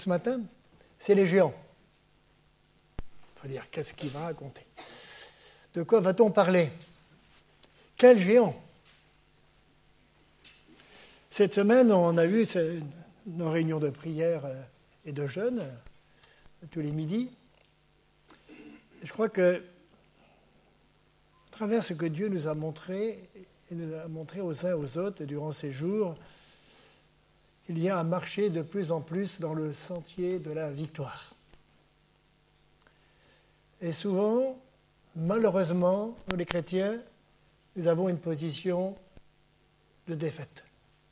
ce matin, c'est les géants. Il faut dire, qu'est-ce qu'il va raconter? De quoi va-t-on parler? Quel géant? Cette semaine, on a eu nos réunions de prière et de jeûne, tous les midis. Je crois que, à travers ce que Dieu nous a montré, et nous a montré aux uns aux autres durant ces jours, il y a à marcher de plus en plus dans le sentier de la victoire. Et souvent, malheureusement, nous les chrétiens, nous avons une position de défaite.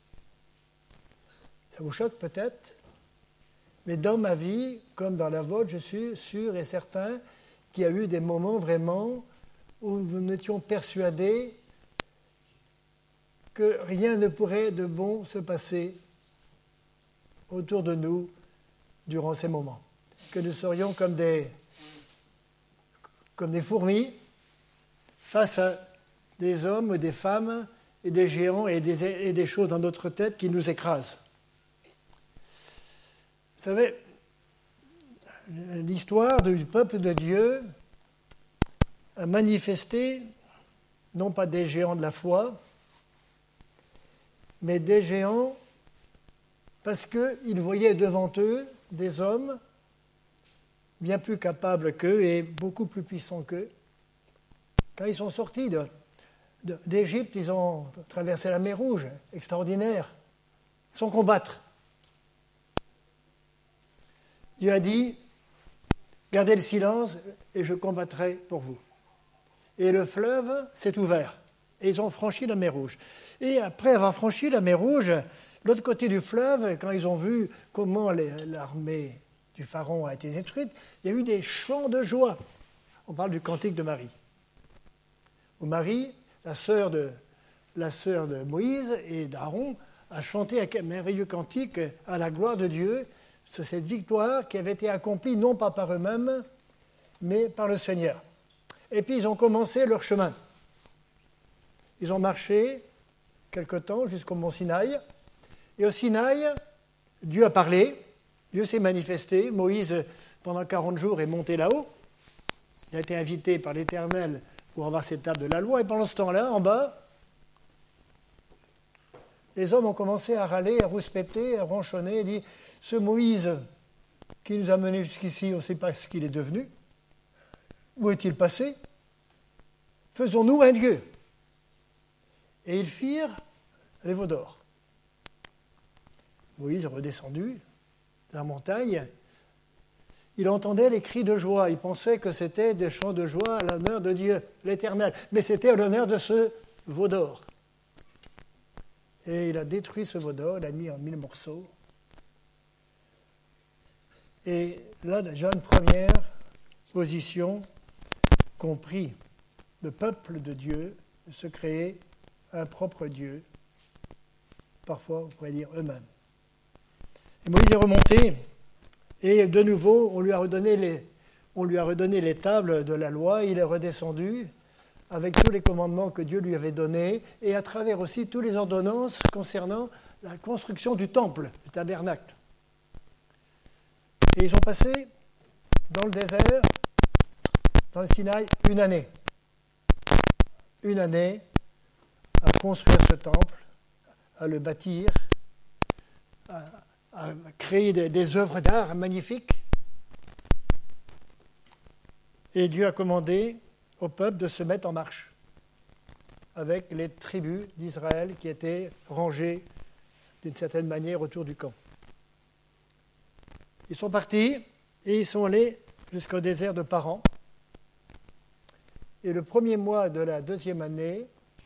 Ça vous choque peut-être, mais dans ma vie, comme dans la vôtre, je suis sûr et certain qu'il y a eu des moments vraiment où nous étions persuadés que rien ne pourrait de bon se passer autour de nous durant ces moments. Que nous serions comme des fourmis face à des hommes, des femmes et des géants et des choses dans notre tête qui nous écrasent. Vous savez, l'histoire du peuple de Dieu a manifesté non pas des géants de la foi, mais des géants parce qu'ils voyaient devant eux des hommes bien plus capables qu'eux et beaucoup plus puissants qu'eux. Quand ils sont sortis d'Égypte, ils ont traversé la mer Rouge, extraordinaire, sans combattre. Dieu a dit, gardez le silence et je combattrai pour vous. Et le fleuve s'est ouvert et ils ont franchi la mer Rouge. Et après avoir franchi la mer Rouge, l'autre côté du fleuve, quand ils ont vu comment l'armée du Pharaon a été détruite, il y a eu des chants de joie. On parle du cantique de Marie. Où Marie, la sœur de Moïse et d'Aaron, a chanté un merveilleux cantique à la gloire de Dieu sur cette victoire qui avait été accomplie non pas par eux-mêmes, mais par le Seigneur. Et puis ils ont commencé leur chemin. Ils ont marché quelque temps jusqu'au mont Sinaï. Et au Sinaï, Dieu a parlé, Dieu s'est manifesté. Moïse, pendant 40 jours, est monté là-haut. Il a été invité par l'Éternel pour avoir cette table de la loi. Et pendant ce temps-là, en bas, les hommes ont commencé à râler, à rouspéter, à ronchonner, et dit « Ce Moïse qui nous a menés jusqu'ici, on ne sait pas ce qu'il est devenu. Où est-il passé? Faisons-nous un Dieu. » Et ils firent les veaux d'or. Moïse est redescendu de la montagne. Il entendait les cris de joie. Il pensait que c'était des chants de joie à l'honneur de Dieu, l'Éternel. Mais c'était à l'honneur de ce veau d'or. Et il a détruit ce veau d'or, il l'a mis en 1000 morceaux. Et là, déjà une première position qu'ont pris le peuple de Dieu de se créer un propre Dieu. Parfois, on pourrait dire eux-mêmes. Et Moïse est remonté, et de nouveau, on lui a redonné les tables de la loi, il est redescendu avec tous les commandements que Dieu lui avait donnés, et à travers aussi toutes les ordonnances concernant la construction du temple, du tabernacle. Et ils ont passé dans le désert, dans le Sinaï, une année. Une année à construire ce temple, à le bâtir, à créer des œuvres d'art magnifiques. Et Dieu a commandé au peuple de se mettre en marche avec les tribus d'Israël qui étaient rangées d'une certaine manière autour du camp. Ils sont partis et ils sont allés jusqu'au désert de Paran. Et le premier mois de la deuxième année,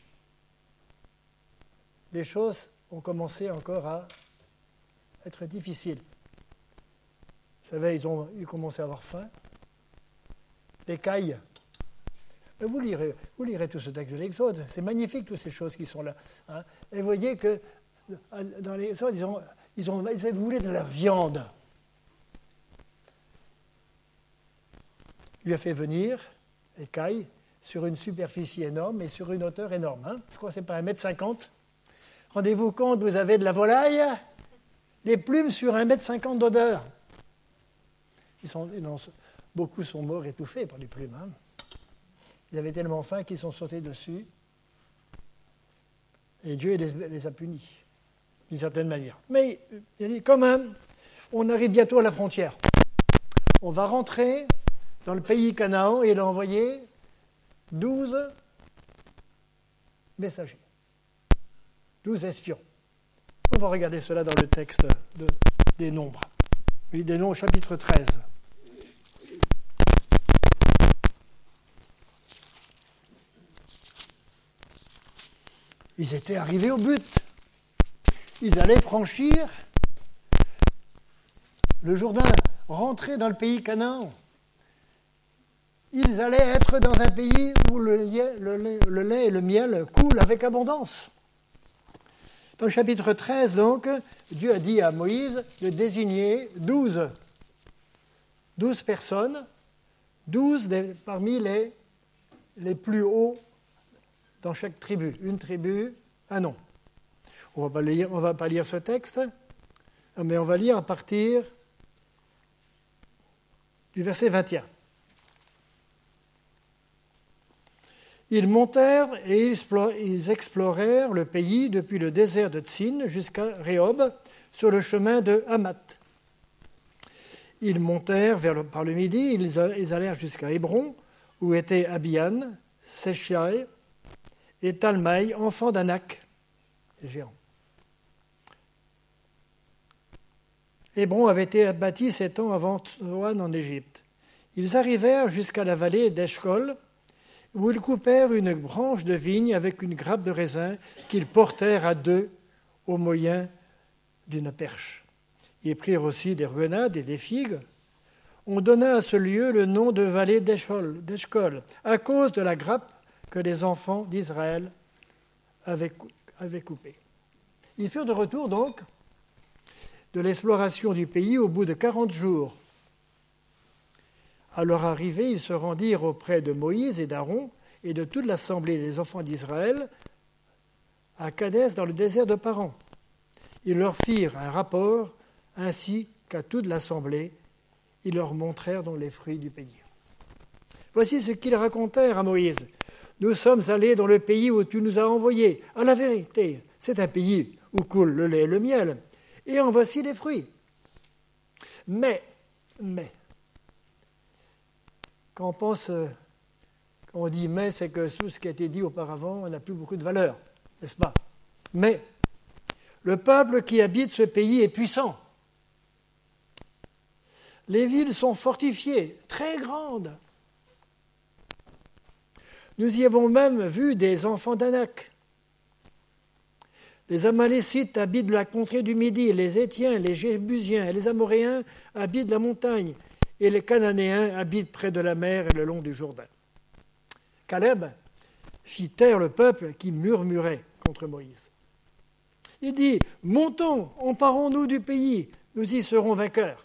les choses ont commencé encore à être difficiles. Vous savez, ils commencé à avoir faim. L'écaille. Vous lirez tout ce texte de l'Exode. C'est magnifique, toutes ces choses qui sont là. Hein. Et vous voyez que dans l'Exode, ils voulaient de la viande. Il lui a fait venir l'écaille sur une superficie énorme et sur une hauteur énorme. Hein. Je crois que ce n'est pas 1,50 m. Rendez-vous compte, vous avez de la volaille, des plumes sur 1,50 m d'odeur. Beaucoup sont morts étouffés par les plumes. Hein. Ils avaient tellement faim qu'ils sont sautés dessus. Et Dieu les a punis, d'une certaine manière. Mais il a dit, quand même, on arrive bientôt à la frontière. On va rentrer dans le pays Canaan et il a envoyé 12 messagers, 12 espions. On va regarder cela dans le texte des Nombres. Oui, des Nombres, chapitre 13. Ils étaient arrivés au but. Ils allaient franchir le Jourdain, rentrer dans le pays Canaan. Ils allaient être dans un pays où le lait et le miel coulent avec abondance. Dans le chapitre 13, donc, Dieu a dit à Moïse de désigner 12 personnes, 12 parmi les plus hauts dans chaque tribu. Une tribu, un nom. On ne va pas lire ce texte, mais on va lire à partir du verset 21. Ils montèrent et ils explorèrent le pays depuis le désert de Tsin jusqu'à Rehob, sur le chemin de Hamath. Ils montèrent par le midi, ils allèrent jusqu'à Hébron, où étaient Abian, Séchai et Talmaï, enfants d'Anak, géant. Hébron avait été bâti 7 ans avant Troan en Égypte. Ils arrivèrent jusqu'à la vallée d'Eshcol, où ils coupèrent une branche de vigne avec une grappe de raisin qu'ils portèrent à 2 au moyen d'une perche. Ils prirent aussi des grenades et des figues. On donna à ce lieu le nom de vallée d'Eshcol, à cause de la grappe que les enfants d'Israël avaient coupée. Ils furent de retour donc de l'exploration du pays au bout de 40 jours. À leur arrivée, ils se rendirent auprès de Moïse et d'Aaron et de toute l'assemblée des enfants d'Israël à Kadès dans le désert de Paran. Ils leur firent un rapport ainsi qu'à toute l'assemblée. Ils leur montrèrent donc les fruits du pays. Voici ce qu'ils racontèrent à Moïse. Nous sommes allés dans le pays où tu nous as envoyés. À la vérité, c'est un pays où coule le lait et le miel. Et en voici les fruits. Mais, quand on dit mais, c'est que tout ce qui a été dit auparavant n'a plus beaucoup de valeur, n'est-ce pas? Mais le peuple qui habite ce pays est puissant. Les villes sont fortifiées, très grandes. Nous y avons même vu des enfants d'Anak. Les Amalécites habitent la contrée du Midi, les Étiens, les Jébusiens et les Amoréens habitent la montagne, et les Cananéens habitent près de la mer et le long du Jourdain. Caleb fit taire le peuple qui murmurait contre Moïse. Il dit, montons, emparons-nous du pays, nous y serons vainqueurs.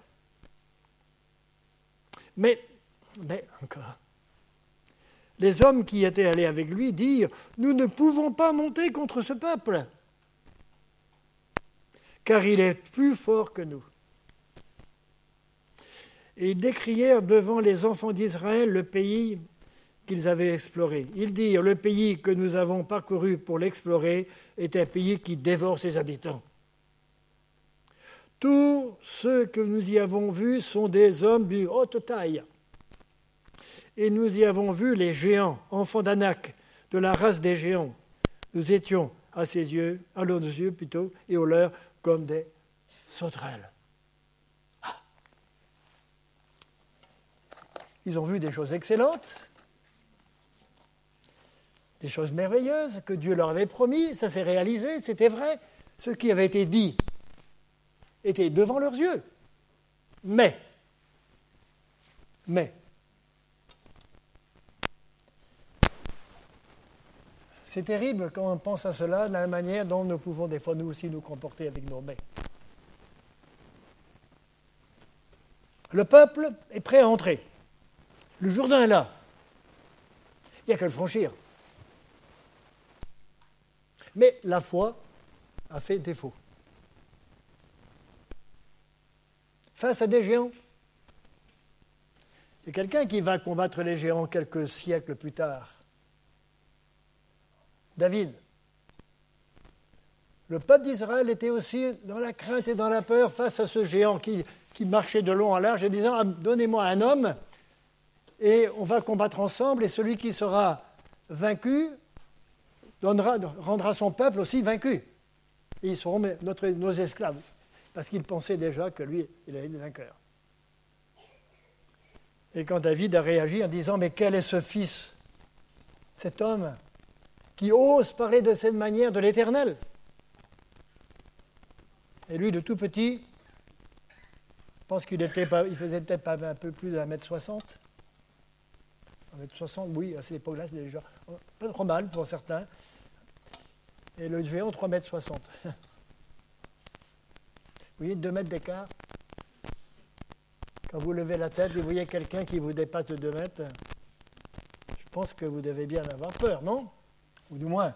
Mais encore, les hommes qui étaient allés avec lui dirent, nous ne pouvons pas monter contre ce peuple, car il est plus fort que nous. Et ils décrièrent devant les enfants d'Israël le pays qu'ils avaient exploré. Ils dirent, le pays que nous avons parcouru pour l'explorer est un pays qui dévore ses habitants. Tous ceux que nous y avons vus sont des hommes d'une haute taille. Et nous y avons vu les géants, enfants d'Anak, de la race des géants. Nous étions à nos yeux et aux leurs comme des sauterelles. Ah. Ils ont vu des choses excellentes, des choses merveilleuses que Dieu leur avait promis, ça s'est réalisé, c'était vrai. Ce qui avait été dit était devant leurs yeux. Mais, c'est terrible quand on pense à cela, de la manière dont nous pouvons des fois nous aussi nous comporter avec nos mais. Le peuple est prêt à entrer. Le Jourdain est là. Il n'y a qu'à le franchir. Mais la foi a fait défaut. Face à des géants, C'est quelqu'un qui va combattre les géants quelques siècles plus tard. David. Le peuple d'Israël était aussi dans la crainte et dans la peur face à ce géant qui marchait de long en large et disant « Donnez-moi un homme et on va combattre ensemble et celui qui sera vaincu rendra son peuple aussi vaincu. Et ils seront nos esclaves. » Parce qu'il pensait déjà que lui, il allait être vainqueur. Et quand David a réagi en disant « Mais quel est ce fils, cet homme qui ose parler de cette manière de l'Éternel ?» Et lui, de tout petit, je pense il faisait peut-être pas un peu plus d'1m60. 1m60, oui, à cette époque-là, c'était déjà pas trop mal pour certains. Et le géant, 3m60. Vous voyez, 2 mètres d'écart. Quand vous levez la tête et vous voyez quelqu'un qui vous dépasse de 2 mètres, je pense que vous devez bien avoir peur, non? Ou du moins.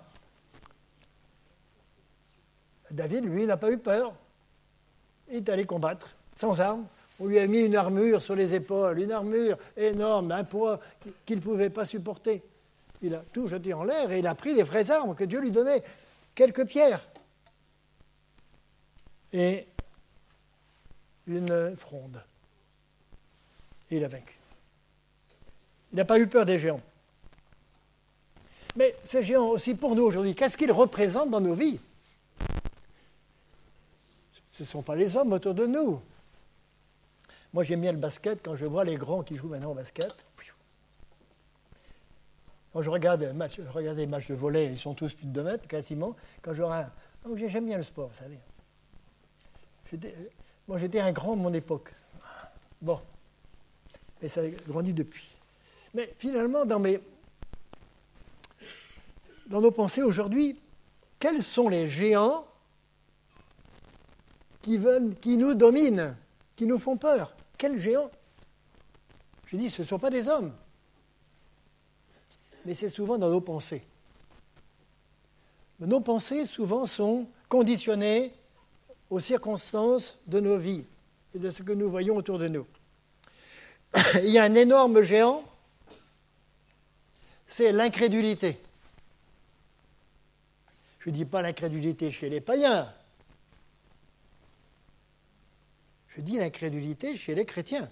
David, lui, n'a pas eu peur. Il est allé combattre, sans armes. On lui a mis une armure sur les épaules, une armure énorme, un poids qu'il ne pouvait pas supporter. Il a tout jeté en l'air et il a pris les vraies armes que Dieu lui donnait, quelques pierres et une fronde. Et il a vaincu. Il n'a pas eu peur des géants. Mais ces géants aussi pour nous aujourd'hui, qu'est-ce qu'ils représentent dans nos vies? Ce ne sont pas les hommes autour de nous. Moi, j'aime bien le basket quand je vois les grands qui jouent maintenant au basket. Quand je regarde des matchs de volley, ils sont tous plus de 2 mètres, quasiment. Quand j'aime bien le sport, vous savez. J'étais un grand de mon époque. Bon. Et ça a grandi depuis. Mais finalement, dans nos pensées aujourd'hui, quels sont les géants qui nous dominent, qui nous font peur? Quels géants? Je dis, ce ne sont pas des hommes. Mais c'est souvent dans nos pensées. Nos pensées, souvent, sont conditionnées aux circonstances de nos vies et de ce que nous voyons autour de nous. Il y a un énorme géant, c'est l'incrédulité. Je ne dis pas l'incrédulité chez les païens. Je dis l'incrédulité chez les chrétiens.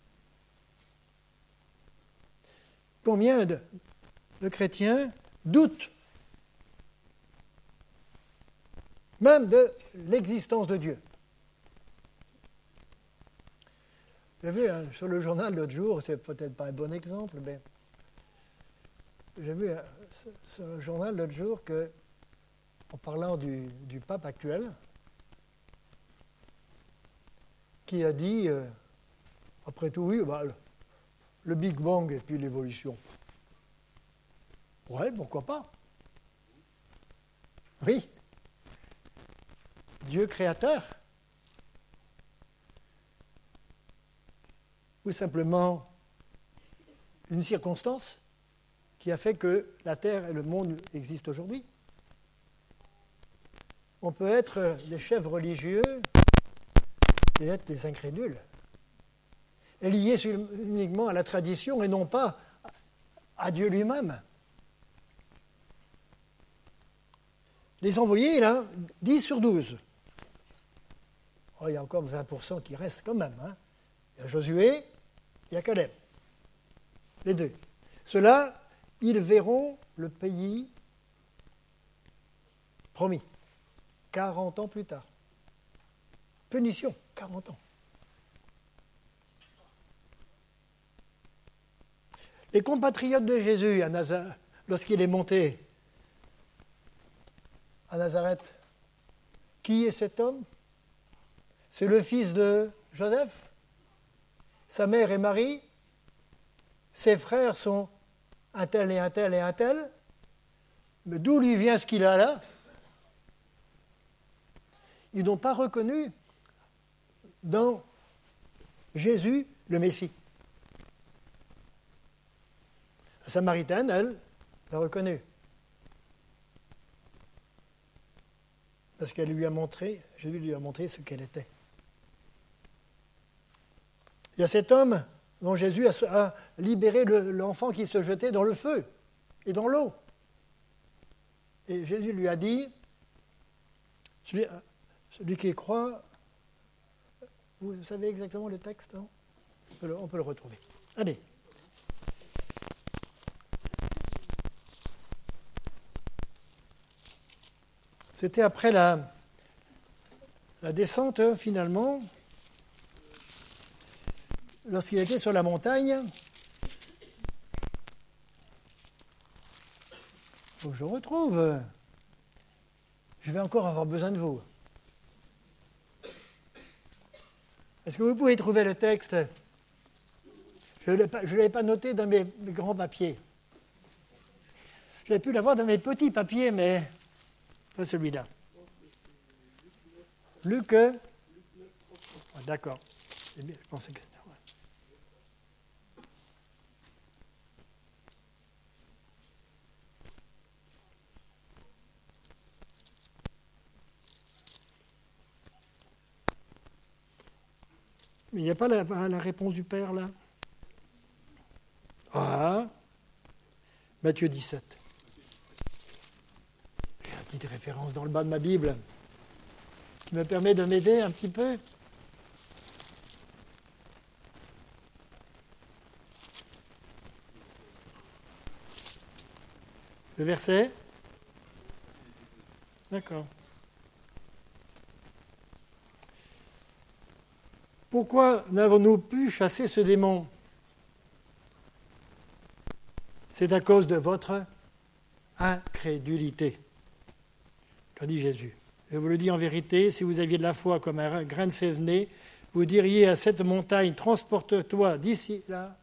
Combien de chrétiens doutent même de l'existence de Dieu? J'ai vu sur le journal l'autre jour, c'est peut-être pas un bon exemple, mais j'ai vu sur le journal l'autre jour que, en parlant du pape actuel, qui a dit, après tout, oui, le Big Bang et puis l'évolution. Ouais, pourquoi pas? Oui. Dieu créateur. Ou simplement une circonstance qui a fait que la Terre et le monde existent aujourd'hui. On peut être des chefs religieux et être des incrédules, et liés uniquement à la tradition et non pas à Dieu lui-même. Les envoyés, là, 10 sur 12. Oh, il y a encore 20% qui restent quand même. Hein. Il y a Josué, il y a Caleb. Les deux. Ceux-là, ils verront le pays promis. 40 ans plus tard. Punition, 40 ans. Les compatriotes de Jésus, lorsqu'il est monté à Nazareth, qui est cet homme? C'est le fils de Joseph? Sa mère est Marie? Ses frères sont un tel et un tel et un tel? Mais d'où lui vient ce qu'il a là? Ils n'ont pas reconnu dans Jésus le Messie. La Samaritaine, elle, l'a reconnu. Parce qu'elle lui a montré, Jésus lui a montré ce qu'elle était. Il y a cet homme dont Jésus a libéré l'enfant qui se jetait dans le feu et dans l'eau. Et Jésus lui a dit, celui qui croit, vous savez exactement le texte, non ? On peut le retrouver. Allez. C'était après la descente, finalement, lorsqu'il était sur la montagne. Faut que je retrouve. Je vais encore avoir besoin de vous. Est-ce que vous pouvez trouver le texte ? Je ne l'avais pas noté dans mes grands papiers. J'avais pu l'avoir dans mes petits papiers, mais pas celui-là. Luc. Ah, d'accord. Je pensais que c'était. Mais il n'y a pas la réponse du Père, là. Ah, Matthieu 17. J'ai une petite référence dans le bas de ma Bible qui me permet de m'aider un petit peu. Le verset ? D'accord. Pourquoi n'avons-nous pu chasser ce démon ? C'est à cause de votre incrédulité, qu'a dit Jésus. Je vous le dis en vérité, si vous aviez de la foi comme un grain de sénévé, vous diriez à cette montagne, transporte-toi d'ici là,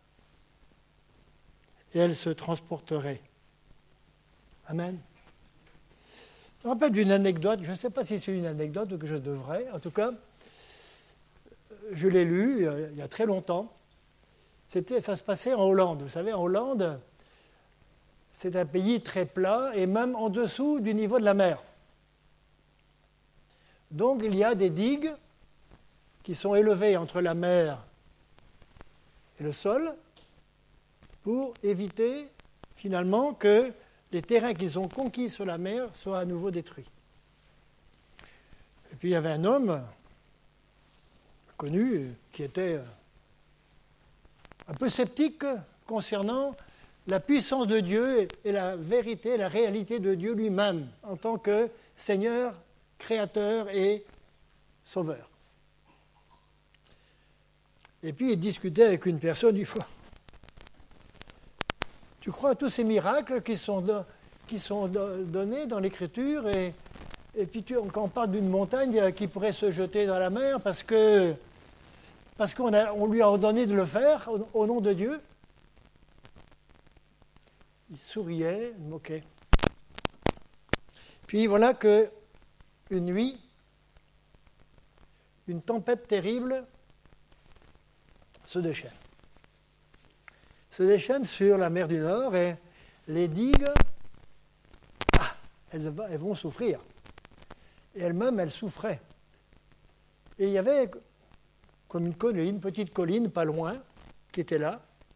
et elle se transporterait. Amen. Je me rappelle d'une anecdote, je ne sais pas si c'est une anecdote ou que je devrais, en tout cas, je l'ai lu il y a très longtemps. Ça se passait en Hollande. Vous savez, en Hollande, c'est un pays très plat et même en dessous du niveau de la mer. Donc il y a des digues qui sont élevées entre la mer et le sol pour éviter finalement que les terrains qu'ils ont conquis sur la mer soient à nouveau détruits. Et puis il y avait un homme connu qui était un peu sceptique concernant la puissance de Dieu et la vérité, la réalité de Dieu lui-même en tant que Seigneur, Créateur et Sauveur. Et puis il discutait avec une personne, il faut... Tu crois à tous ces miracles qui sont donnés dans l'Écriture et puis quand on parle d'une montagne qui pourrait se jeter dans la mer parce qu'on lui a ordonné de le faire au nom de Dieu. Il souriait, il moquait. Puis voilà que une nuit, une tempête terrible se déchaîne. Se déchaîne sur la mer du Nord et les digues, elles vont souffrir. Et elles-mêmes, elles souffraient. Et il y avait comme une petite colline pas loin, qui était là.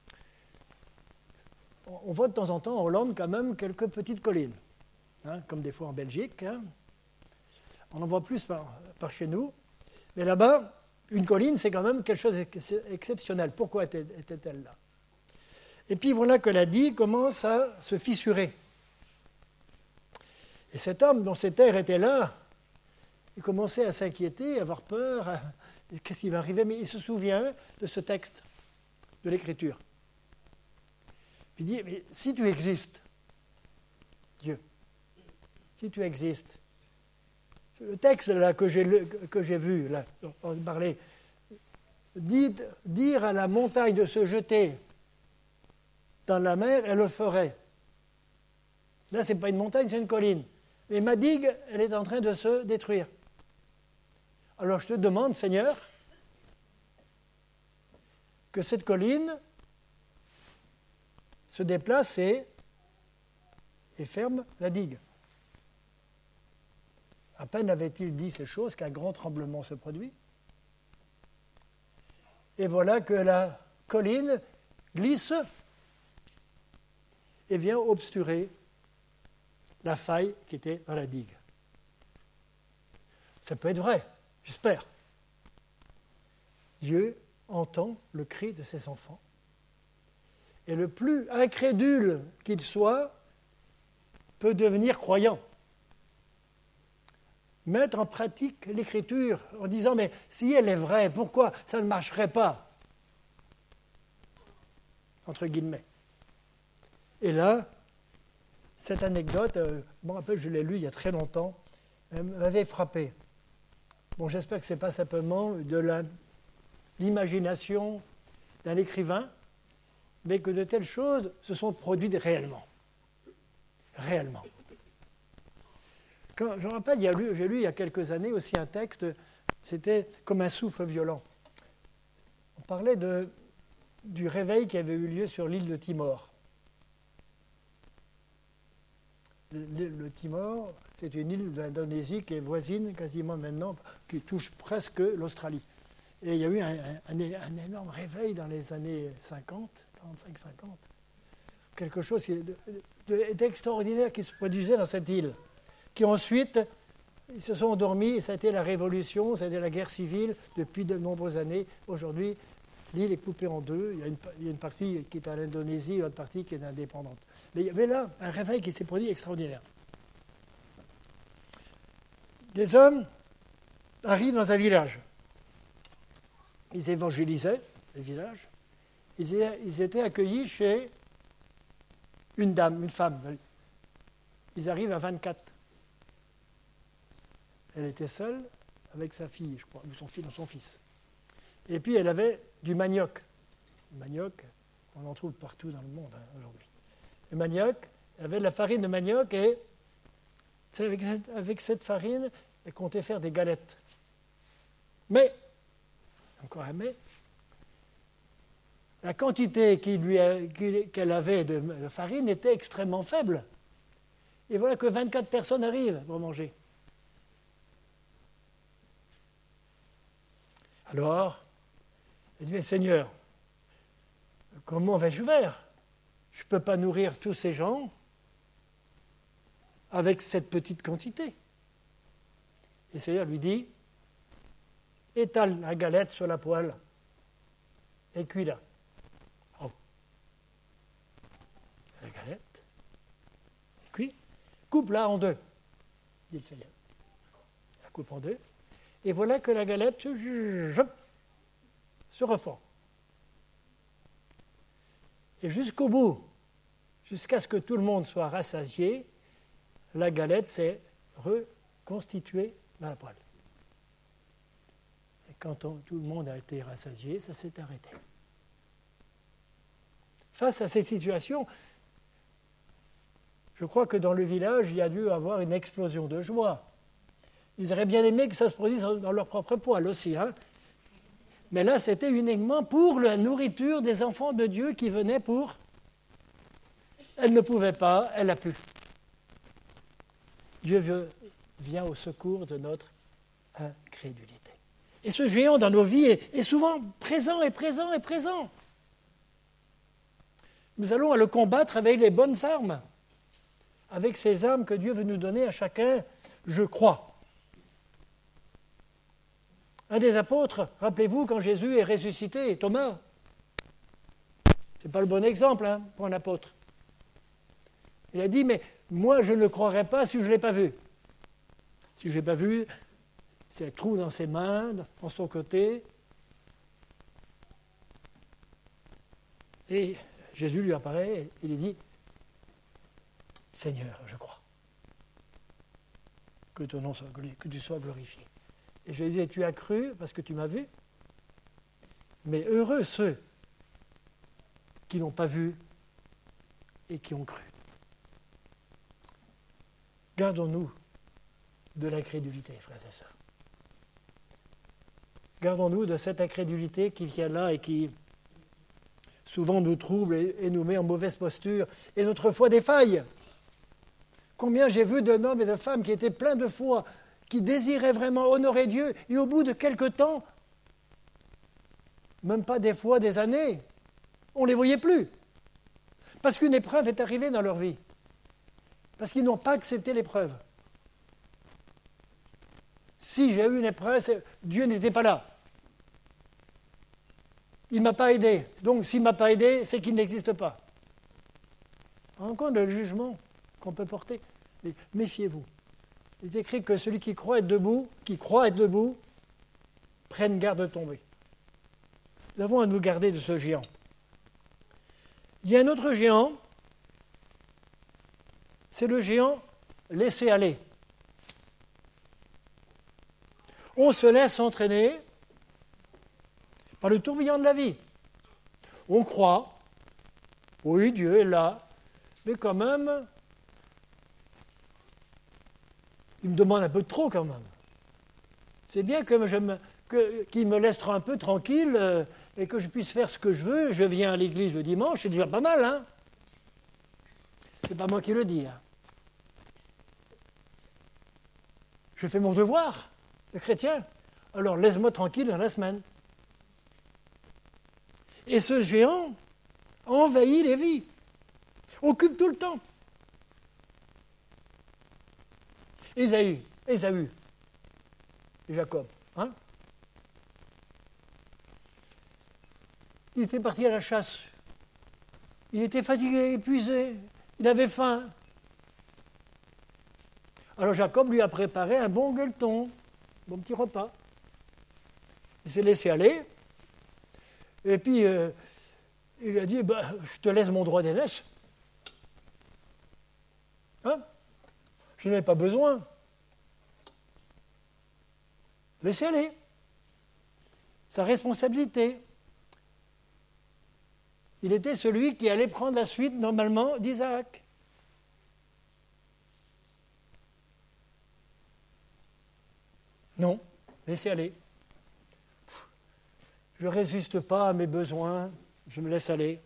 On voit de temps en temps en Hollande quand même quelques petites collines, comme des fois en Belgique. On en voit plus par chez nous. Mais là-bas, une colline, c'est quand même quelque chose d'exceptionnel. Pourquoi était-elle là ? Et puis voilà que la digue commence à se fissurer. Et cet homme dont ces terres étaient là, il commençait à s'inquiéter, à avoir peur. Qu'est-ce qui va arriver ? Mais il se souvient de ce texte de l'Écriture. Puis il dit, mais si tu existes, Dieu, si tu existes, le texte là que j'ai vu, là, on parlait, dire à la montagne de se jeter dans la mer, elle le ferait. Là, ce n'est pas une montagne, c'est une colline. Mais ma digue, elle est en train de se détruire. Alors je te demande, Seigneur, que cette colline se déplace et ferme la digue. À peine avait-il dit ces choses qu'un grand tremblement se produit. Et voilà que la colline glisse et vient obsturer la faille qui était dans la digue. Ça peut être vrai, j'espère. Dieu entend le cri de ses enfants. Et le plus incrédule qu'il soit peut devenir croyant. Mettre en pratique l'écriture en disant « mais si elle est vraie, pourquoi ça ne marcherait pas ?» entre guillemets. Et là, cette anecdote, je me rappelle, je l'ai lue il y a très longtemps, m'avait frappé. Bon, j'espère que ce n'est pas simplement de l'imagination d'un écrivain, mais que de telles choses se sont produites réellement. Réellement. Je me rappelle, j'ai lu il y a quelques années aussi un texte, c'était comme un souffle violent. On parlait du réveil qui avait eu lieu sur l'île de Timor. Le Timor, c'est une île d'Indonésie qui est voisine quasiment maintenant, qui touche presque l'Australie. Et il y a eu un énorme réveil dans les années 50, 45-50. Quelque chose d'extraordinaire qui se produisait dans cette île. Qui ensuite, ils se sont endormis et ça a été la révolution, ça a été la guerre civile depuis de nombreuses années. Aujourd'hui, l'île est coupée en deux. Il y a une partie qui est à l'Indonésie et l'autre partie qui est indépendante. Mais il y avait là un réveil qui s'est produit extraordinaire. Des hommes arrivent dans un village. Ils évangélisaient le village. Ils étaient accueillis chez une dame, une femme. Ils arrivent à 24. Elle était seule avec sa fille, je crois, ou son fils. Et puis elle avait du manioc. Le manioc, on en trouve partout dans le monde aujourd'hui. Le manioc, elle avait de la farine de manioc et avec cette farine, elle comptait faire des galettes. Mais, encore un mais, la quantité qu'elle avait de farine était extrêmement faible. Et voilà que 24 personnes arrivent pour manger. Alors, elle dit, mais Seigneur, comment vais-je faire ? Je ne peux pas nourrir tous ces gens avec cette petite quantité. Et le Seigneur lui dit, étale la galette sur la poêle et cuis-la. Oh. La galette, et cuit, coupe-la en deux, dit le Seigneur. La coupe en deux. Et voilà que la galette se refond. Et jusqu'au bout, jusqu'à ce que tout le monde soit rassasié, la galette s'est reconstituée dans la poêle. Et quand tout le monde a été rassasié, ça s'est arrêté. Face à cette situation, je crois que dans le village, il y a dû avoir une explosion de joie. Ils auraient bien aimé que ça se produise dans leur propre poêle aussi. Mais là, c'était uniquement pour la nourriture des enfants de Dieu qui venaient pour... Elle ne pouvait pas, elle a pu. Dieu vient au secours de notre incrédulité. Et ce géant dans nos vies est souvent présent et présent et présent. Nous allons le combattre avec les bonnes armes, avec ces armes que Dieu veut nous donner à chacun, je crois. Un des apôtres, rappelez-vous, quand Jésus est ressuscité, Thomas, ce n'est pas le bon exemple pour un apôtre. Il a dit, mais moi je ne le croirais pas si je ne l'ai pas vu. Si je ne l'ai pas vu, c'est un trou dans ses mains, dans son côté. Et Jésus lui apparaît et il lui dit, Seigneur, je crois. Que ton nom soit, que tu sois glorifié. Et je lui ai dit, tu as cru parce que tu m'as vu. Mais heureux ceux qui n'ont pas vu et qui ont cru. Gardons-nous de l'incrédulité, frères et sœurs. Gardons-nous de cette incrédulité qui vient là et qui souvent nous trouble et nous met en mauvaise posture et notre foi défaille. Combien j'ai vu d'hommes et de femmes qui étaient pleins de foi, qui désiraient vraiment honorer Dieu, et au bout de quelque temps, même pas des fois des années, On ne les voyait plus. Parce qu'une épreuve est arrivée dans leur vie. Parce qu'ils n'ont pas accepté l'épreuve. Si j'ai eu une épreuve, Dieu n'était pas là. Il ne m'a pas aidé. Donc, s'il ne m'a pas aidé, c'est qu'il n'existe pas. Encore le jugement qu'on peut porter. Mais méfiez-vous. Il est écrit que celui qui croit être debout, prenne garde de tomber. Nous avons à nous garder de ce géant. Il y a un autre géant, c'est le géant laisser aller. On se laisse entraîner par le tourbillon de la vie. On croit, oui, Dieu est là, mais quand même, il me demande un peu trop quand même. C'est bien qu'il me laisse un peu tranquille et que je puisse faire ce que je veux. Je viens à l'église le dimanche, c'est déjà pas mal, hein? C'est pas moi qui le dis. Hein. Je fais mon devoir de chrétien. Alors laisse-moi tranquille dans la semaine. Et ce géant envahit les vies, occupe tout le temps. Ésaü et Jacob. Hein? Il était parti à la chasse. Il était fatigué, épuisé. Il avait faim. Alors Jacob lui a préparé un bon gueuleton, un bon petit repas. Il s'est laissé aller. Et puis, il lui a dit, je te laisse mon droit d'aînesse. Hein? Je n'en ai pas besoin. Laissez aller. Sa responsabilité. Il était celui qui allait prendre la suite, normalement, d'Isaac. Non, laissez aller. Je ne résiste pas à mes besoins, je me laisse aller.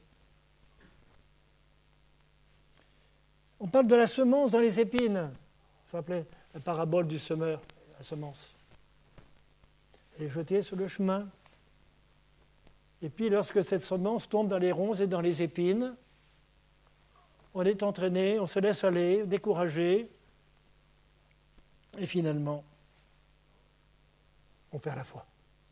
On parle de la semence dans les épines. Vous vous rappelez la parabole du semeur, la semence. Elle est jetée sur le chemin. Et puis lorsque cette semence tombe dans les ronces et dans les épines, on est entraîné, on se laisse aller, découragé. Et finalement, on perd la foi.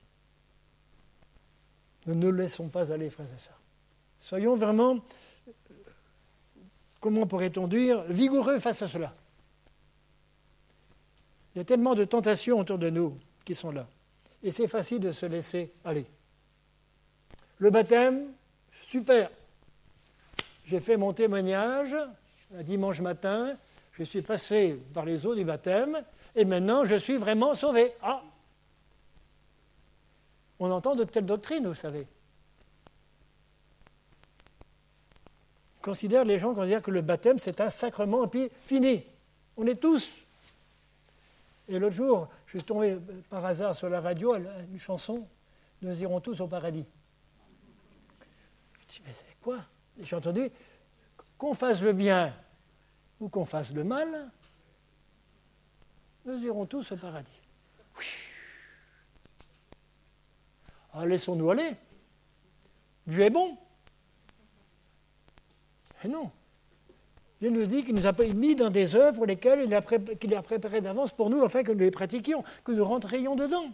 Ne nous laissons pas aller, frères et sœurs. Soyons vraiment, comment pourrait-on dire, vigoureux face à cela. Il y a tellement de tentations autour de nous qui sont là. Et c'est facile de se laisser aller. Le baptême, super. J'ai fait mon témoignage un dimanche matin. Je suis passé par les eaux du baptême et maintenant je suis vraiment sauvé. Ah! On entend de telles doctrines, vous savez. Les gens considèrent que le baptême, c'est un sacrement, et puis fini. On est tous. Et l'autre jour, je suis tombé par hasard sur la radio, une chanson, « Nous irons tous au paradis ». Je dis, mais c'est quoi? J'ai entendu, qu'on fasse le bien ou qu'on fasse le mal, nous irons tous au paradis. Oui. Alors laissons-nous aller. Dieu est bon. Et non. Dieu nous dit qu'il nous a mis dans des œuvres lesquelles qu'il a préparées d'avance pour nous, afin que nous les pratiquions, que nous rentrions dedans.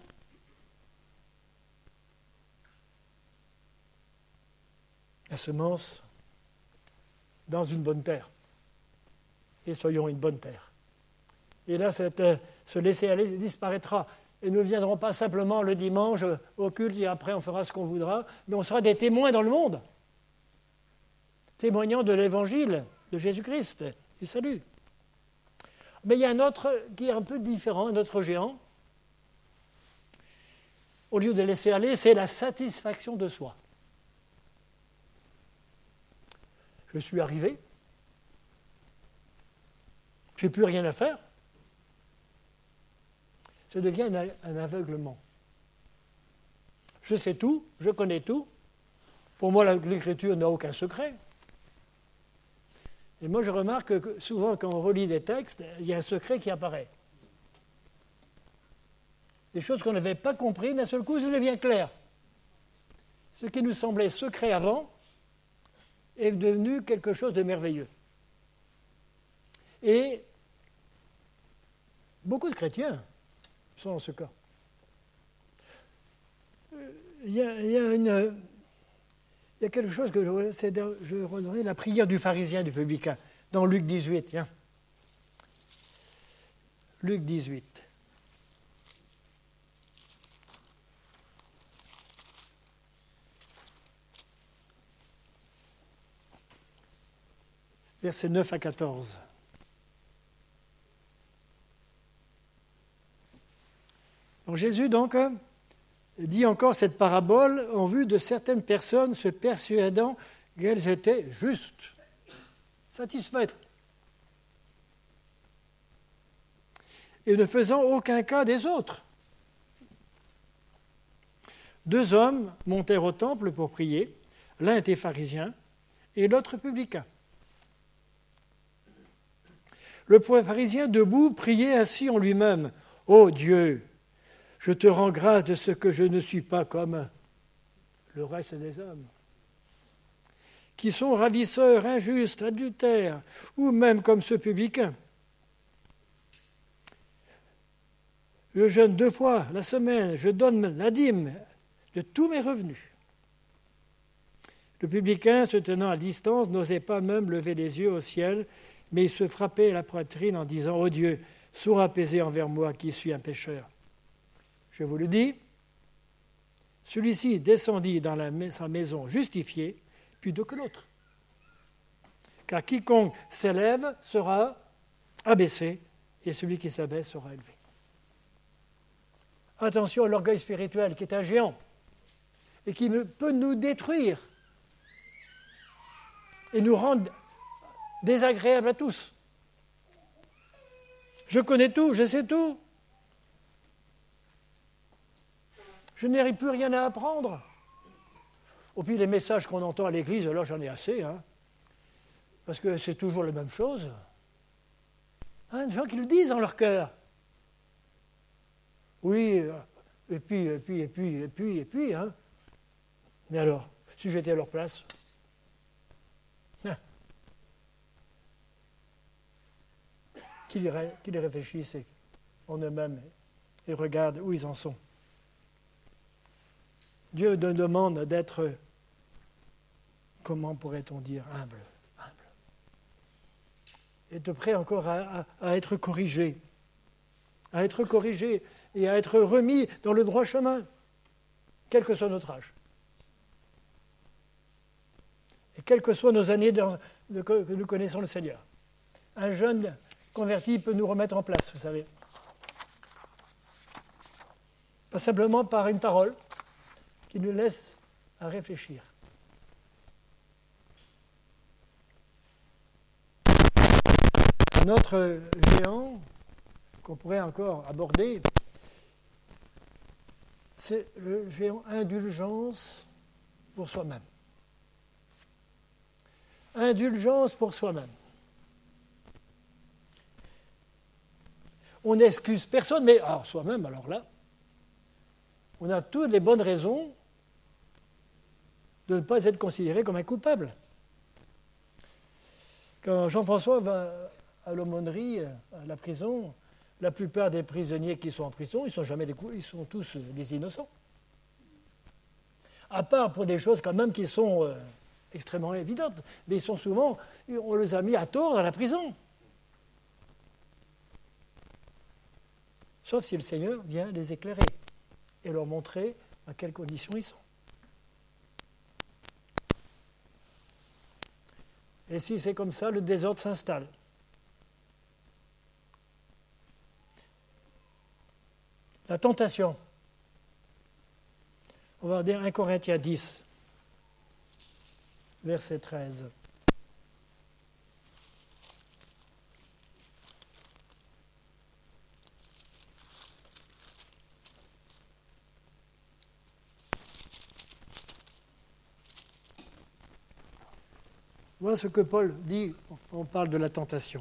La semence dans une bonne terre. Et soyons une bonne terre. Et là, ce laisser-aller disparaîtra. Et nous ne viendrons pas simplement le dimanche au culte et après on fera ce qu'on voudra, mais on sera des témoins dans le monde. Témoignant de l'évangile de Jésus-Christ, du salut. Mais il y a un autre qui est un peu différent, un autre géant. Au lieu de laisser aller, c'est la satisfaction de soi. Je suis arrivé, je n'ai plus rien à faire. Ça devient un aveuglement. Je sais tout, je connais tout. Pour moi, l'écriture n'a aucun secret. Et moi, je remarque que souvent, quand on relit des textes, il y a un secret qui apparaît. Des choses qu'on n'avait pas comprises, d'un seul coup, ça devient clair. Ce qui nous semblait secret avant est devenu quelque chose de merveilleux. Et beaucoup de chrétiens sont dans ce cas. Il y a quelque chose que je redonnerai, la prière du pharisien, du publicain, dans Luc 18. Tiens. Luc 18. Versets 9 à 14. Donc Jésus dit encore cette parabole en vue de certaines personnes se persuadant qu'elles étaient justes, satisfaites, et ne faisant aucun cas des autres. 2 hommes montèrent au temple pour prier, l'un était pharisien et l'autre publicain. Le pharisien debout priait ainsi en lui-même, « Ô Dieu, je te rends grâce de ce que je ne suis pas comme le reste des hommes, qui sont ravisseurs, injustes, adultères, ou même comme ce publicain. Je jeûne 2 fois la semaine, je donne la dîme de tous mes revenus. » Le publicain, se tenant à distance, n'osait pas même lever les yeux au ciel, mais il se frappait la poitrine en disant « Ô Dieu, sois apaisé envers moi qui suis un pécheur. » Je vous le dis, celui-ci descendit dans sa maison justifié plutôt que l'autre. Car quiconque s'élève sera abaissé, et celui qui s'abaisse sera élevé. Attention à l'orgueil spirituel qui est un géant et qui peut nous détruire et nous rendre désagréables à tous. Je connais tout, je sais tout. Je n'ai plus rien à apprendre. Et puis les messages qu'on entend à l'église, alors j'en ai assez, parce que c'est toujours la même chose. Des gens qui le disent dans leur cœur. Oui, et puis. Mais alors, si j'étais à leur place, qu'ils réfléchissent en eux-mêmes et regardent où ils en sont. Dieu nous demande d'être, comment pourrait-on dire, humble. Et de prêt encore à être corrigé. À être corrigé et à être remis dans le droit chemin, quel que soit notre âge. Et quelles que soient nos années que nous connaissons le Seigneur. Un jeune converti peut nous remettre en place, vous savez. Pas simplement par une parole qui nous laisse à réfléchir. Un autre géant qu'on pourrait encore aborder, c'est le géant indulgence pour soi-même. Indulgence pour soi-même. On n'excuse personne, mais alors soi-même, alors là, on a toutes les bonnes raisons de ne pas être considéré comme un coupable. Quand Jean-François va à l'aumônerie, à la prison, la plupart des prisonniers qui sont en prison, ils sont tous des innocents. À part pour des choses quand même qui sont extrêmement évidentes, mais ils sont souvent, on les a mis à tort dans la prison. Sauf si le Seigneur vient les éclairer et leur montrer à quelles conditions ils sont. Et si c'est comme ça, le désordre s'installe. La tentation. On va dire 1 Corinthiens 10, verset 13. Voilà ce que Paul dit, on parle de la tentation.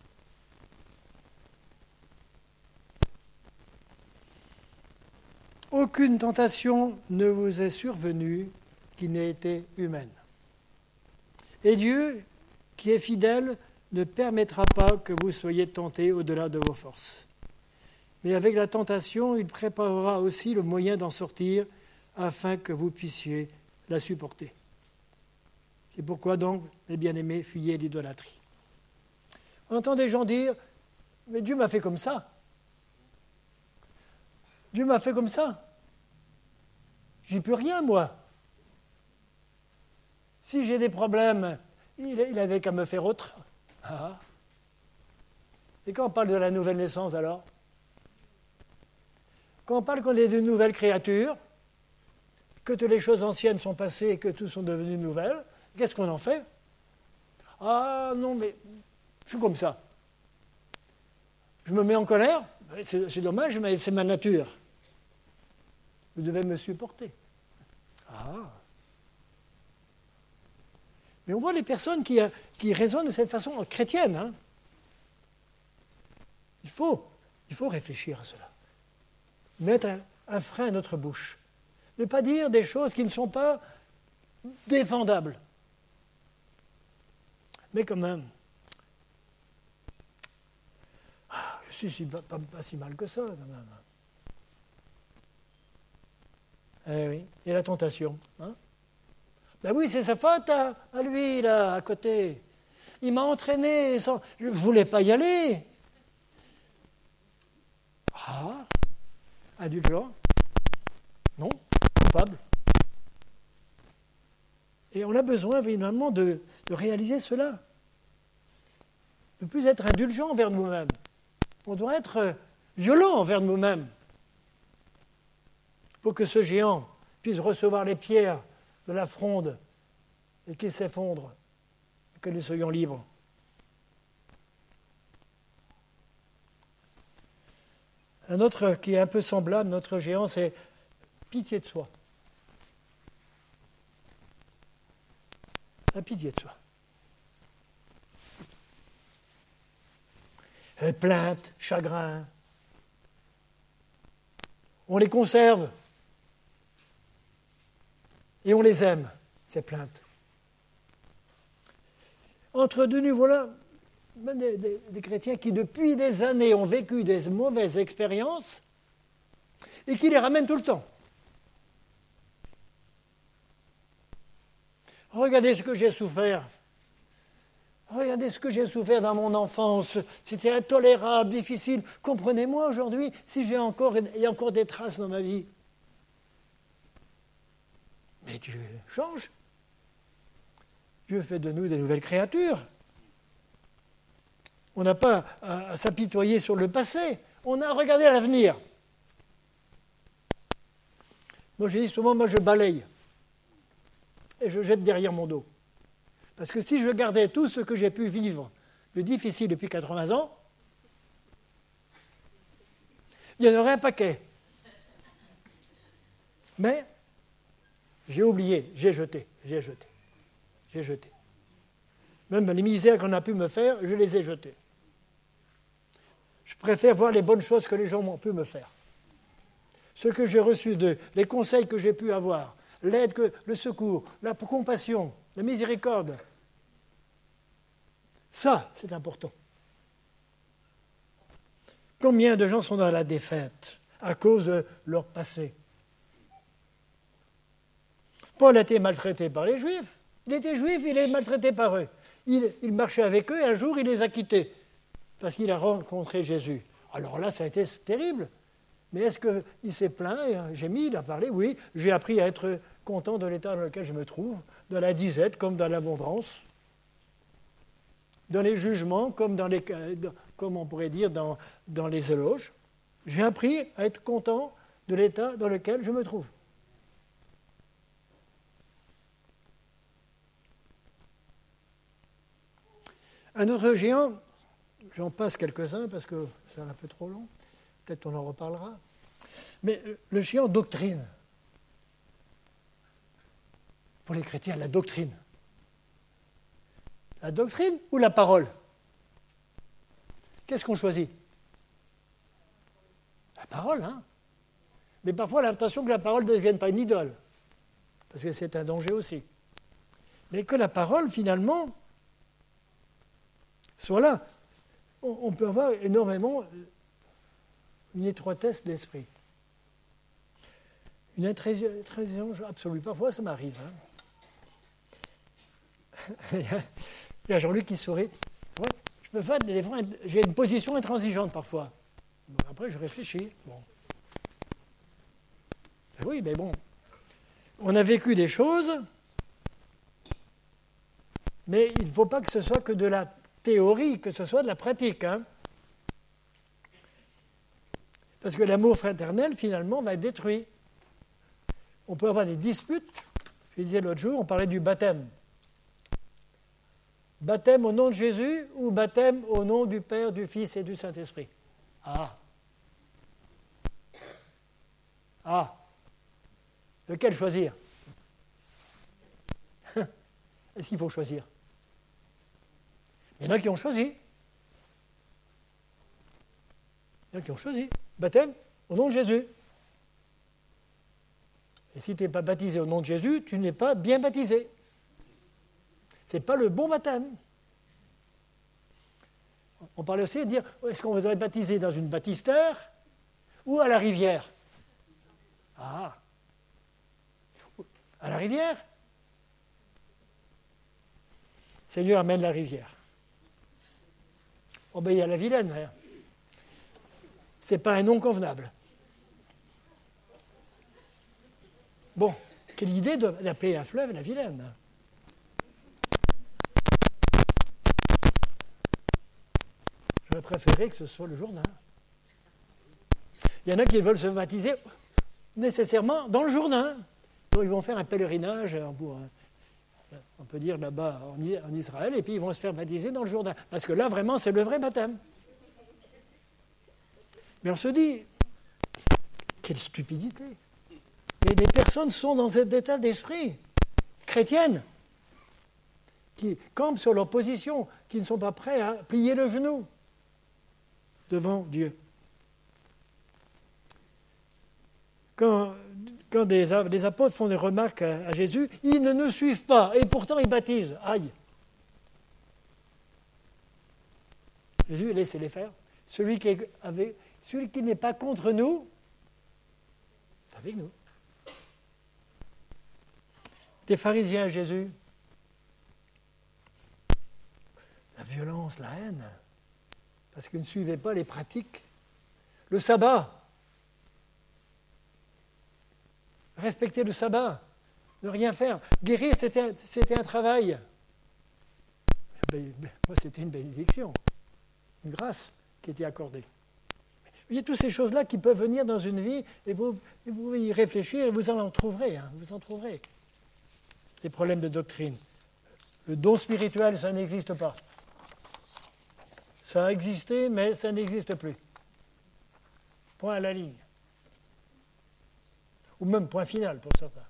Aucune tentation ne vous est survenue qui n'ait été humaine. Et Dieu, qui est fidèle, ne permettra pas que vous soyez tentés au-delà de vos forces. Mais avec la tentation, il préparera aussi le moyen d'en sortir afin que vous puissiez la supporter. C'est pourquoi donc, mes bien-aimés, fuyez l'idolâtrie. On entend des gens dire « Mais Dieu m'a fait comme ça. Dieu m'a fait comme ça. J'y peux rien, moi. Si j'ai des problèmes, il avait qu'à me faire autre. Ah. Et quand on parle de la nouvelle naissance, alors ? Quand on parle qu'on est de nouvelles créatures, que toutes les choses anciennes sont passées et que tout sont devenues nouvelles, qu'est-ce qu'on en fait ? Ah non, mais je suis comme ça. Je me mets en colère, c'est dommage, mais c'est ma nature. Vous devez me supporter. Ah. Mais on voit les personnes qui raisonnent de cette façon chrétienne. Hein. Il faut réfléchir à cela. Mettre un frein à notre bouche. Ne pas dire des choses qui ne sont pas défendables. Mais quand même, je suis pas si mal que ça, quand même. Eh oui, et la tentation. Hein? Ben oui, c'est sa faute à lui, là, à côté. Il m'a entraîné, je ne voulais pas y aller. Ah, indulgent? Non, coupable. Et on a besoin, finalement, de réaliser cela. De ne plus être indulgent envers nous-mêmes. On doit être violent envers nous-mêmes. Pour que ce géant puisse recevoir les pierres de la fronde et qu'il s'effondre, et que nous soyons libres. Un autre qui est un peu semblable, notre géant, c'est pitié de soi. La pitié de soi. Plainte, chagrin. On les conserve. Et on les aime, ces plaintes. Entre deux nous, voilà des chrétiens qui, depuis des années, ont vécu des mauvaises expériences et qui les ramènent tout le temps. Regardez ce que j'ai souffert. Regardez ce que j'ai souffert dans mon enfance. C'était intolérable, difficile. Comprenez-moi aujourd'hui si il y a encore des traces dans ma vie. Mais Dieu change. Dieu fait de nous des nouvelles créatures. On n'a pas à s'apitoyer sur le passé. On a à regarder l'avenir. Moi, je dis souvent, je balaye. Et je jette derrière mon dos. Parce que si je gardais tout ce que j'ai pu vivre de difficile depuis 80 ans, il y en aurait un paquet. Mais j'ai oublié, j'ai jeté. Même les misères qu'on a pu me faire, je les ai jetées. Je préfère voir les bonnes choses que les gens ont pu me faire. Ce que j'ai reçu d'eux, les conseils que j'ai pu avoir, l'aide, le secours, la compassion, la miséricorde. Ça, c'est important. Combien de gens sont dans la défaite à cause de leur passé ? Paul a été maltraité par les Juifs. Il était juif, il est maltraité par eux. Il marchait avec eux et un jour, il les a quittés parce qu'il a rencontré Jésus. Alors là, ça a été terrible. Mais est-ce qu'il s'est plaint, gémi, il a parlé? Oui, j'ai appris à être content de l'état dans lequel je me trouve, dans la disette comme dans l'abondance, dans les jugements comme comme on pourrait dire dans les éloges. J'ai appris à être content de l'état dans lequel je me trouve. Un autre géant, j'en passe quelques-uns parce que c'est un peu trop long, peut-être on en reparlera, mais le géant doctrine. Pour les chrétiens, la doctrine. La doctrine ou la parole? Qu'est-ce qu'on choisit? La parole, hein? Mais parfois, on a l'impression que la parole ne devienne pas une idole, parce que c'est un danger aussi. mais que la parole, finalement, soit là. On peut avoir énormément une étroitesse d'esprit. Une intransigeance absolue. Parfois, ça m'arrive. Il y a Jean-Luc qui sourit. Ouais, j'ai une position intransigeante parfois. Bon, après, je réfléchis. Bon. Ben oui, mais bon. On a vécu des choses, mais il ne faut pas que ce soit que de la théorie, que ce soit de la pratique. Parce que l'amour fraternel, finalement, va être détruit. On peut avoir des disputes. Je disais l'autre jour, on parlait du baptême. Baptême au nom de Jésus ou baptême au nom du Père, du Fils et du Saint-Esprit? Ah. Lequel choisir? Est-ce qu'il faut choisir? Il y en a qui ont choisi. Baptême au nom de Jésus. Et si tu n'es pas baptisé au nom de Jésus, tu n'es pas bien baptisé. Ce n'est pas le bon baptême. On parlait aussi de dire, est-ce qu'on voudrait être baptisé dans une baptistère ou à la rivière? Ah. À la rivière? Seigneur, amène la rivière. Oh ben il y a la Vilaine. Hein. C'est pas un nom convenable. Bon, quelle idée d'appeler un fleuve la Vilaine. J'aurais préféré que ce soit le Jourdain. Il y en a qui veulent se baptiser nécessairement dans le Jourdain. Donc ils vont faire un pèlerinage, on peut dire là-bas en Israël, et puis ils vont se faire baptiser dans le Jourdain. Parce que là, vraiment, c'est le vrai baptême. Mais on se dit, quelle stupidité. Mais des personnes sont dans cet état d'esprit, chrétiennes, qui campent sur leur position, qui ne sont pas prêts à plier le genou devant Dieu. Quand les apôtres font des remarques à Jésus, ils ne nous suivent pas, et pourtant ils baptisent. Aïe! Jésus, laissez-les faire. Celui qui n'est pas contre nous, c'est avec nous. Les pharisiens à Jésus, la violence, la haine, parce qu'ils ne suivaient pas les pratiques. Le sabbat, respecter le sabbat, ne rien faire. Guérir, c'était un travail. Moi, c'était une bénédiction, une grâce qui était accordée. Il y a toutes ces choses-là qui peuvent venir dans une vie, et vous pouvez y réfléchir, et vous en trouverez. Vous en trouverez. Des problèmes de doctrine. Le don spirituel, ça n'existe pas. Ça a existé, mais ça n'existe plus. Point à la ligne. Ou même point final pour certains.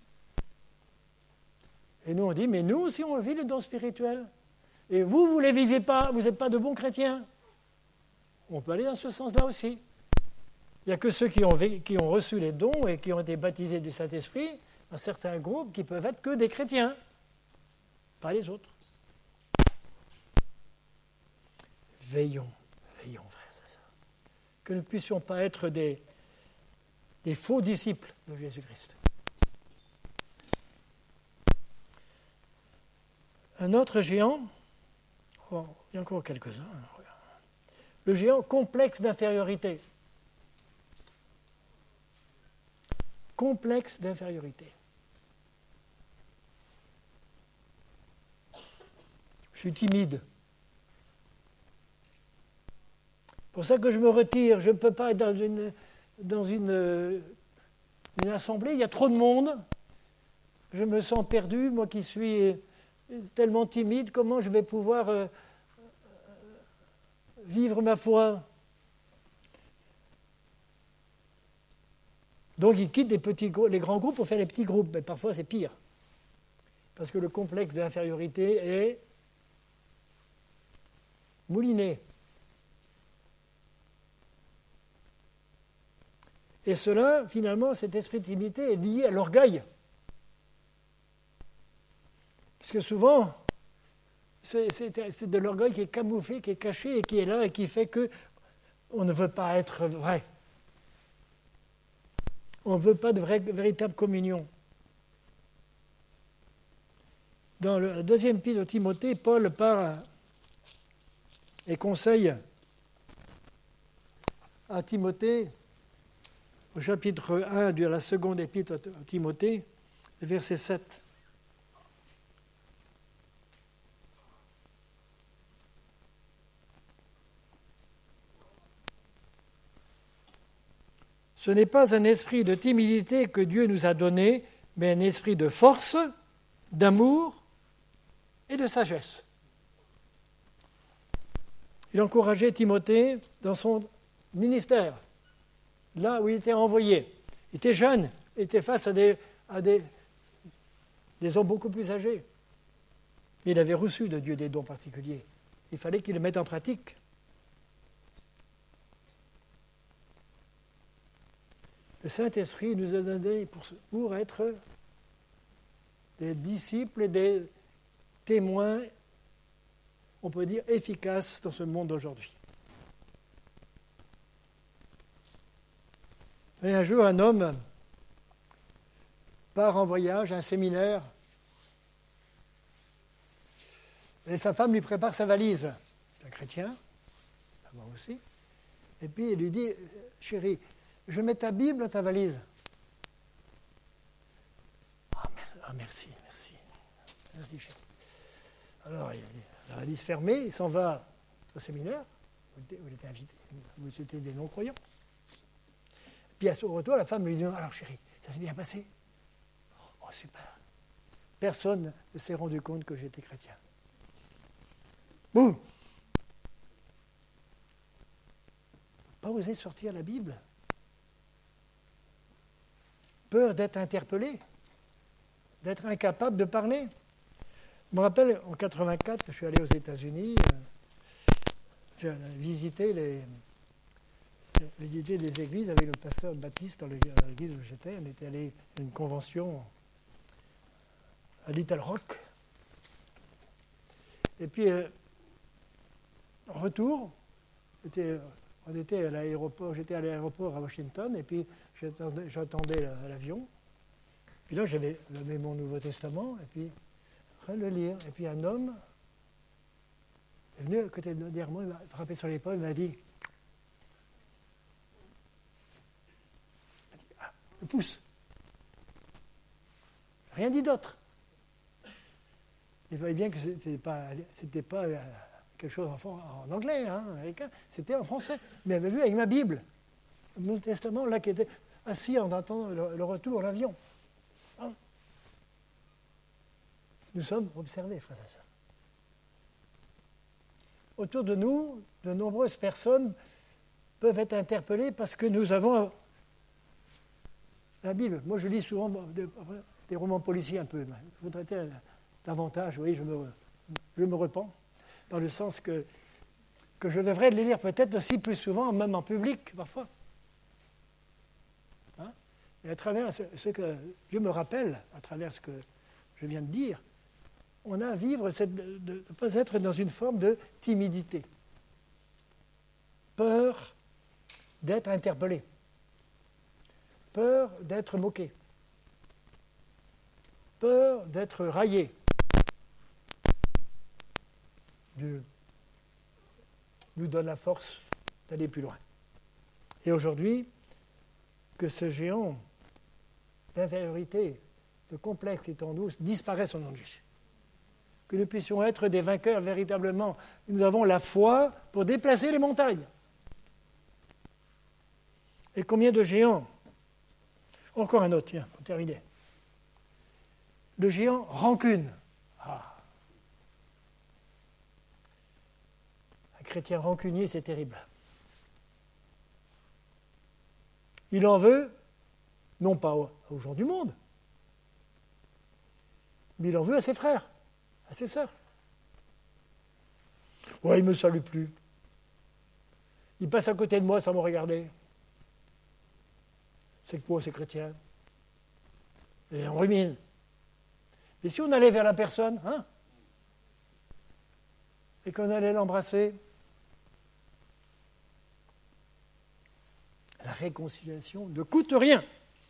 Et nous, on dit, mais nous aussi, on vit le don spirituel. Et vous ne les vivez pas, vous n'êtes pas de bons chrétiens. On peut aller dans ce sens-là aussi. Il n'y a que ceux qui ont reçu les dons et qui ont été baptisés du Saint-Esprit, dans certains groupes qui peuvent être que des chrétiens, pas les autres. Veillons, frères et sœurs, que nous ne puissions pas être des faux disciples de Jésus-Christ. Un autre géant, il y a encore quelques-uns, le géant complexe d'infériorité. Complexe d'infériorité. Je suis timide. C'est pour ça que je me retire. Je ne peux pas être dans une assemblée. Il y a trop de monde. Je me sens perdu. Moi qui suis tellement timide, comment je vais pouvoir vivre ma foi? Donc ils quittent les grands groupes pour faire les petits groupes. Mais parfois c'est pire. Parce que le complexe d'infériorité est mouliné. Et cela, finalement, cet esprit de timidité est lié à l'orgueil. Parce que souvent, c'est de l'orgueil qui est camouflé, qui est caché et qui est là et qui fait qu'on ne veut pas être vrai. On ne veut pas de véritable communion. Dans la deuxième épître de Timothée, Paul part et conseille à Timothée, au chapitre 1 de la seconde épître à Timothée, verset 7. Ce n'est pas un esprit de timidité que Dieu nous a donné, mais un esprit de force, d'amour et de sagesse. Il encourageait Timothée dans son ministère, là où il était envoyé. Il était jeune, il était face à des hommes beaucoup plus âgés. Mais il avait reçu de Dieu des dons particuliers. Il fallait qu'il les mette en pratique. Le Saint-Esprit nous a donné pour être des disciples et des témoins, on peut dire, efficaces dans ce monde d'aujourd'hui. Et un jour, un homme part en voyage, à un séminaire, et sa femme lui prépare sa valise. C'est un chrétien, moi aussi. Et puis il lui dit, chérie, je mets ta Bible dans ta valise. Merci, chérie. Alors, la valise fermée, il s'en va au séminaire, où il était invité, où c'était des non-croyants. Puis à son retour, la femme lui dit, alors chérie, ça s'est bien passé? Oh, super. Personne ne s'est rendu compte que j'étais chrétien. Boum! Pas oser sortir la Bible. Peur d'être interpellé, d'être incapable de parler. Je me rappelle, en 1984, je suis allé aux États-Unis visiter les églises avec le pasteur Baptiste dans l'église où j'étais. On était allé à une convention à Little Rock. Et puis, en retour, on était à l'aéroport, j'étais à l'aéroport à Washington, et puis j'attendais l'avion. Puis là, j'avais mon Nouveau Testament, et puis le lire. Et puis un homme est venu à côté derrière moi, il m'a frappé sur l'épaule, il m'a dit ah, le pouce. Rien dit d'autre. Il voyait bien que c'était pas quelque chose en anglais, américain, c'était en français. Mais il avait vu avec ma Bible, le Nouveau Testament, là, qui était assis en attendant le retour à l'avion. Nous sommes observés, frères et sœurs. Autour de nous, de nombreuses personnes peuvent être interpellées parce que nous avons la Bible. Moi, je lis souvent des romans policiers un peu. Je voudrais davantage, oui, je me repens, dans le sens que je devrais les lire peut-être aussi plus souvent, même en public, parfois. Et à travers ce que Dieu me rappelle, à travers ce que je viens de dire, on a à vivre de ne pas être dans une forme de timidité. Peur d'être interpellé. Peur d'être moqué. Peur d'être raillé. Dieu nous donne la force d'aller plus loin. Et aujourd'hui, que ce géant d'infériorité, de complexe et en douce disparaisse au nom de Jésus. Que nous puissions être des vainqueurs véritablement. Nous avons la foi pour déplacer les montagnes. Et combien de géants? Encore un autre, tiens, pour terminer. Le géant rancune. Un chrétien rancunier, c'est terrible. Il en veut, non pas aux gens du monde, mais il en veut à ses frères, à ses sœurs. Ouais, il ne me salue plus. Il passe à côté de moi sans me regarder. C'est que moi, c'est chrétien. Et on rumine. Et si on allait vers la personne, et qu'on allait l'embrasser, la réconciliation ne coûte rien.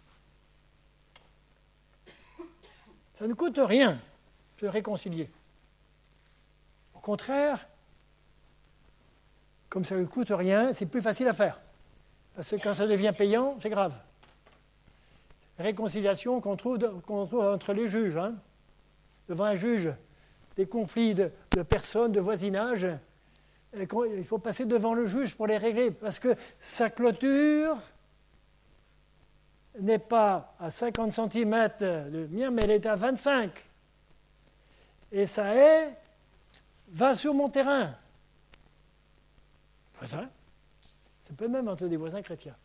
Ça ne coûte rien de se réconcilier. Au contraire, comme ça ne coûte rien, c'est plus facile à faire. Parce que quand ça devient payant, c'est grave. Réconciliation qu'on trouve entre les juges. Devant un juge, des conflits de personnes, de voisinage, il faut passer devant le juge pour les régler, parce que sa clôture n'est pas à 50 cm de mien, mais elle est à 25. Et sa haie va sur mon terrain. Voisin, ça peut même entre des voisins chrétiens.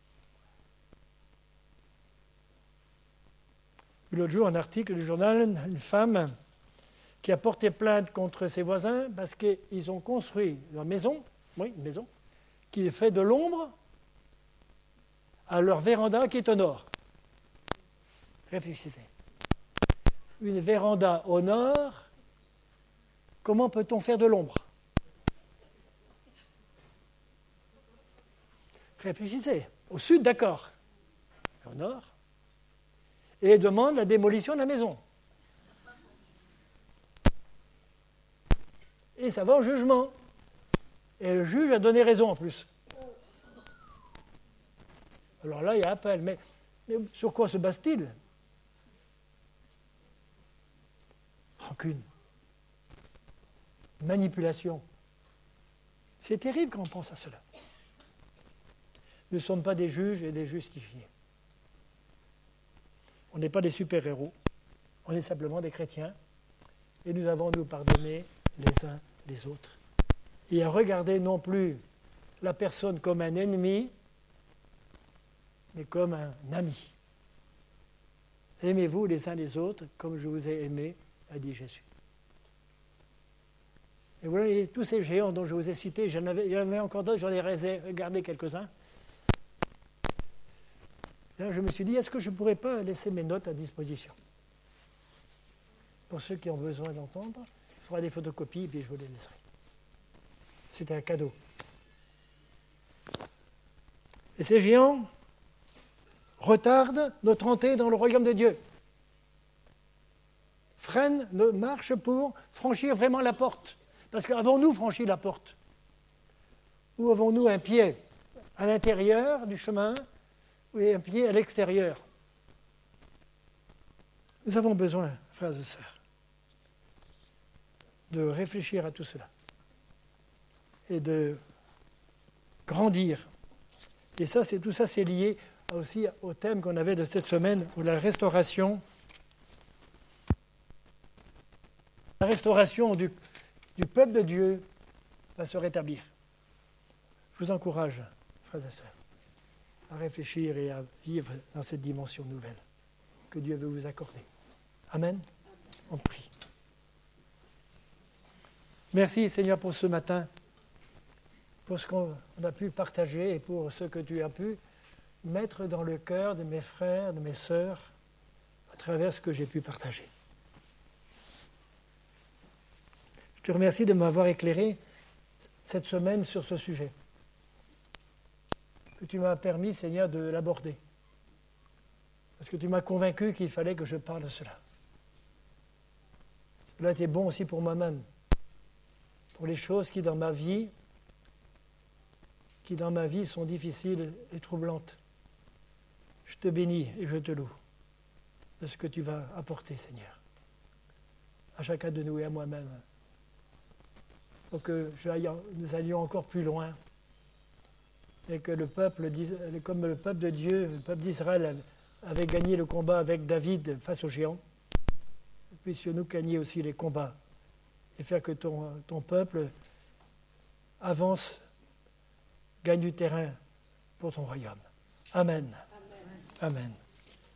L'autre jour, un article du journal, une femme qui a porté plainte contre ses voisins parce qu'ils ont construit une maison, qui fait de l'ombre à leur véranda qui est au nord. Réfléchissez. Une véranda au nord, comment peut-on faire de l'ombre? Réfléchissez. Au sud, d'accord. Au nord. Et demande la démolition de la maison. Et ça va au jugement. Et le juge a donné raison en plus. Alors là, il y a appel. Mais sur quoi se base-t-il? Rancune. Manipulation. C'est terrible quand on pense à cela. Nous ne sommes pas des juges et des justifiés. On n'est pas des super-héros. On est simplement des chrétiens. Et nous avons à nous pardonner les uns les autres. Et à regarder non plus la personne comme un ennemi, mais comme un ami. Aimez-vous les uns les autres comme je vous ai aimé, a dit Jésus. Et voilà, et tous ces géants dont je vous ai cités, il y en avait encore d'autres, j'en ai regardé quelques-uns. Là, je me suis dit, est-ce que je ne pourrais pas laisser mes notes à disposition? Pour ceux qui ont besoin d'entendre, il faudra des photocopies et puis je vous les laisserai. C'est un cadeau. Et ces géants retardent notre entrée dans le royaume de Dieu. Freinent nos marches pour franchir vraiment la porte. Parce qu'avons-nous franchi la porte? Ou avons-nous un pied à l'intérieur du chemin et un pied à l'extérieur? Nous avons besoin, frères et sœurs, de réfléchir à tout cela et de grandir. Et ça, tout ça, c'est lié aussi au thème qu'on avait de cette semaine, où la restauration du peuple de Dieu va se rétablir. Je vous encourage, frères et sœurs, à réfléchir et à vivre dans cette dimension nouvelle que Dieu veut vous accorder. Amen. On prie. Merci Seigneur pour ce matin, pour ce qu'on a pu partager et pour ce que tu as pu mettre dans le cœur de mes frères, de mes sœurs, à travers ce que j'ai pu partager. Je te remercie de m'avoir éclairé cette semaine sur ce sujet, que tu m'as permis, Seigneur, de l'aborder, parce que tu m'as convaincu qu'il fallait que je parle de cela. Cela était bon aussi pour moi-même, pour les choses qui dans ma vie sont difficiles et troublantes. Je te bénis et je te loue de ce que tu vas apporter, Seigneur, à chacun de nous et à moi-même, pour que nous allions encore plus loin et que le peuple, comme le peuple de Dieu, le peuple d'Israël avait gagné le combat avec David face aux géants, puissions-nous gagner aussi les combats et faire que ton peuple avance, gagne du terrain pour ton royaume. Amen. Amen. Amen.